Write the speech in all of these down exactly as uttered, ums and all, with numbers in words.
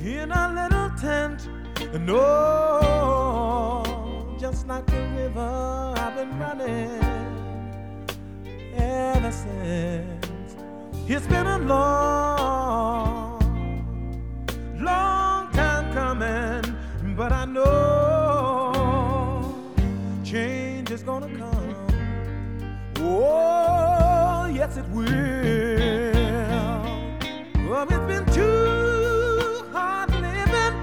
in a little tent. And oh, just like the river, I've been running ever since. It's been a long, long time coming, but I know change is gonna come. Oh, yes it will. Oh, it's been too hard living,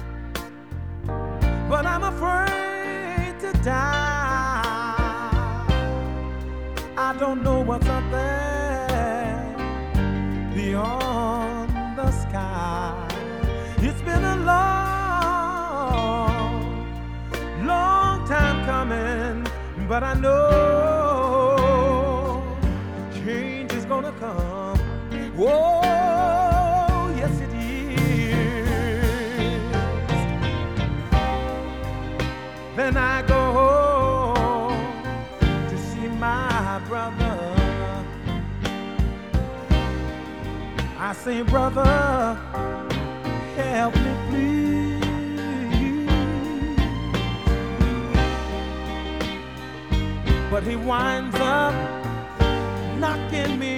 but I'm afraid to die. I don't know what's up there beyond the sky. It's been a long, long time coming, but I know change is gonna come. Whoa, yes it is. Then I go to see my brother. I say, brother, help me please. But he winds up knocking me.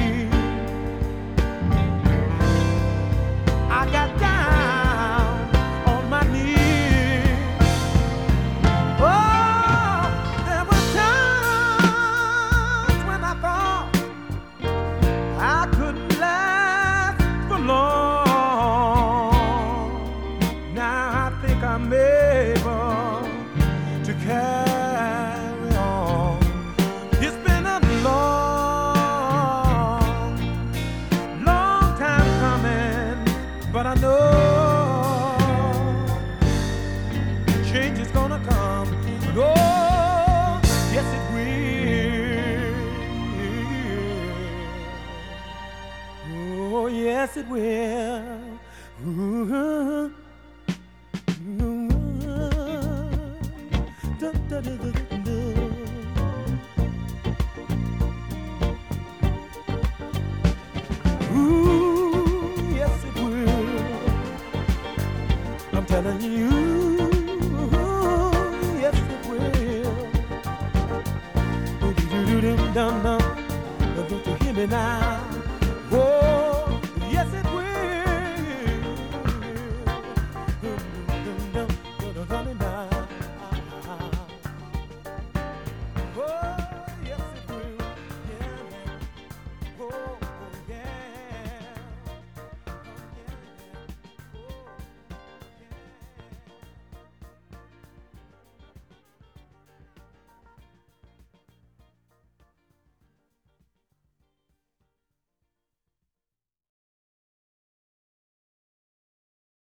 I got down on my knees. Oh, there were times when I thought I couldn't last for long. Now I think I'm able to carry on. It's been a long, long time coming, but I know change is gonna come. And oh, yes it will. Oh, yes it will. Ooh, ooh, da, da, da, da, da. Ooh, yes it will. I'm telling you.